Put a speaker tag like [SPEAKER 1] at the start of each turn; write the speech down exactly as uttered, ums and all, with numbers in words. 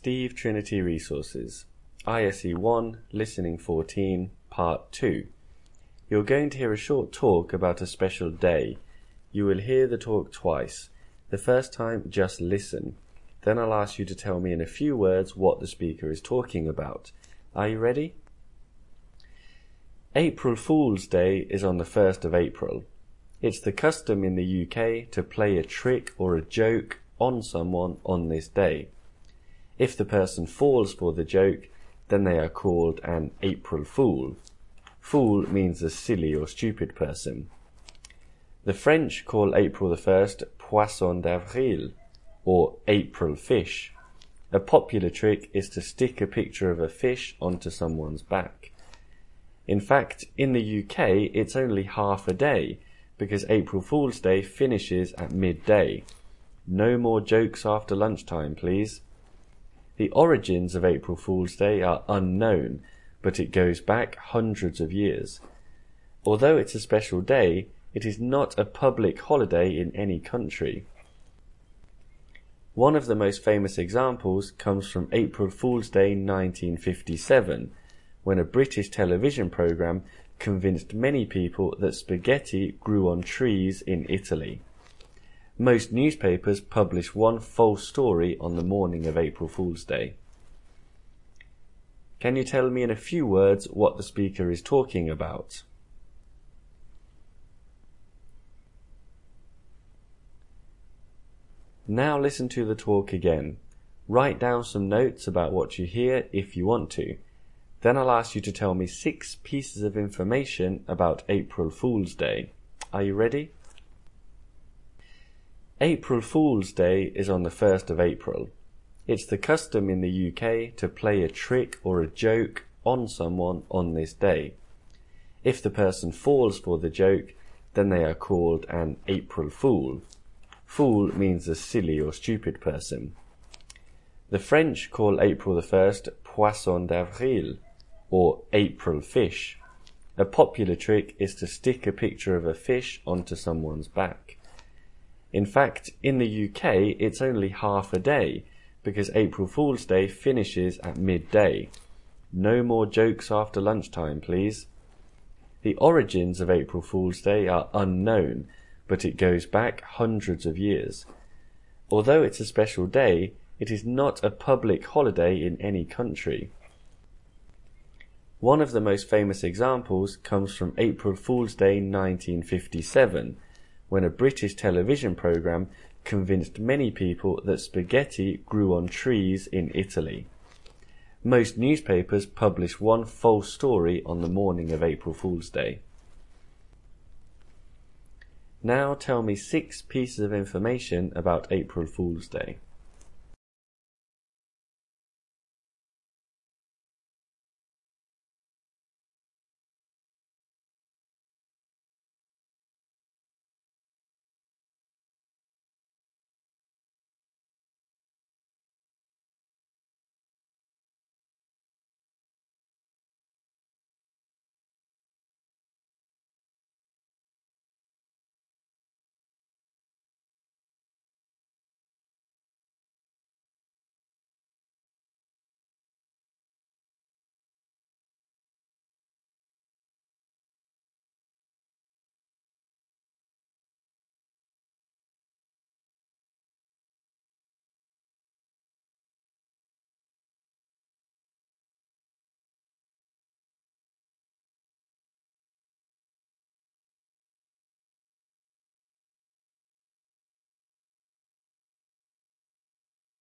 [SPEAKER 1] Steve Trinity Resources, I S E one, Listening fourteen, Part two. You're going to hear a short talk about a special day. You will hear the talk twice. The first time, just listen. Then I'll ask you to tell me in a few words what the speaker is talking about. Are you ready? April Fool's Day is on the first of April. It's the custom in the U K to play a trick or a joke on someone on this day. If the person falls for the joke, then they are called an April Fool. Fool means a silly or stupid person. The French call April the first Poisson d'Avril, or April fish. A popular trick is to stick a picture of a fish onto someone's back. In fact, in the U K, it's only half a day, because April Fool's Day finishes at midday. No more jokes after lunchtime, please. The origins of April Fool's Day are unknown, but it goes back hundreds of years. Although it's a special day, it is not a public holiday in any country. One of the most famous examples comes from April Fool's Day nineteen fifty-seven, when a British television programme convinced many people that spaghetti grew on trees in Italy. Most newspapers publish one false story on the morning of April Fool's Day. Can you tell me in a few words what the speaker is talking about? Now listen to the talk again. Write down some notes about what you hear if you want to. Then I'll ask you to tell me six pieces of information about April Fool's Day. Are you ready? April Fool's Day is on the first of April. It's the custom in the U K to play a trick or a joke on someone on this day. If the person falls for the joke, then they are called an April Fool. Fool means a silly or stupid person. The French call April the first Poisson d'Avril, or April fish. A popular trick is to stick a picture of a fish onto someone's back. In fact, in the U K, it's only half a day, because April Fool's Day finishes at midday. No more jokes after lunchtime, please. The origins of April Fool's Day are unknown, but it goes back hundreds of years. Although it's a special day, it is not a public holiday in any country. One of the most famous examples comes from April Fool's Day nineteen fifty-seven, when a British television programme convinced many people that spaghetti grew on trees in Italy. Most newspapers publish one false story on the morning of April Fool's Day. Now tell me six pieces of information about April Fool's Day.